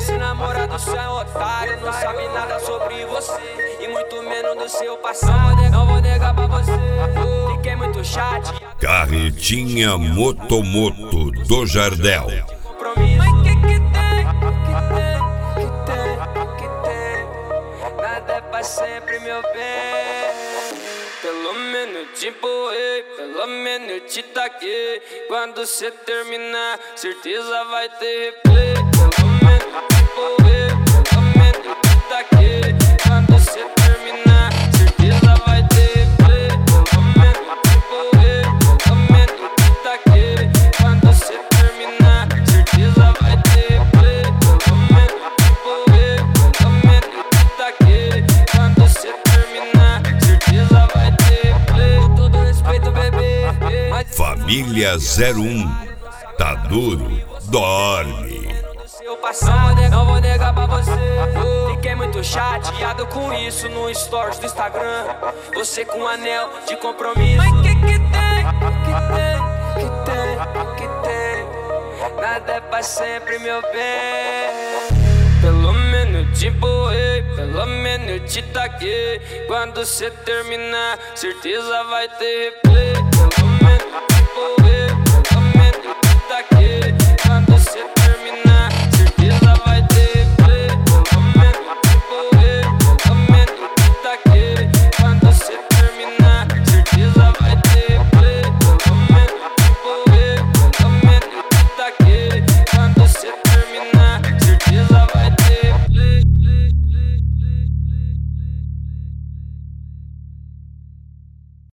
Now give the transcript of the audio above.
Esse namorado seu é otário, não sabe nada sobre você e muito menos do seu passado. Não vou negar pra você, fiquei muito chateado. Carretinha Motomoto do Jardel. Mas que tem? Nada é pra sempre, meu bem. Pelo menos te empurrei, pelo menos te taquei. Quando cê terminar, certeza vai ter replay. Pelo menos te empurrei, pelo menos te taquei. Quando cê terminar, certeza vai ter replay. Pelo menos te empurrei, pelo menos te taquei. Quando cê terminar, certeza vai ter replay. Pelo menos te empurrei, pelo menos te taquei. Quando cê terminar, certeza vai ter replay. Com todo respeito, bebê. Família 01, tá duro, dorme. Seu passado, não vou negar pra você. Fiquei muito chateado com isso no stories do Instagram. Você com um anel de compromisso. Mas que tem? Nada é pra sempre, meu bem. Pelo menos te empurrei, pelo menos te taquei. Quando cê terminar, certeza vai ter replay. Pelo menos te empurrei.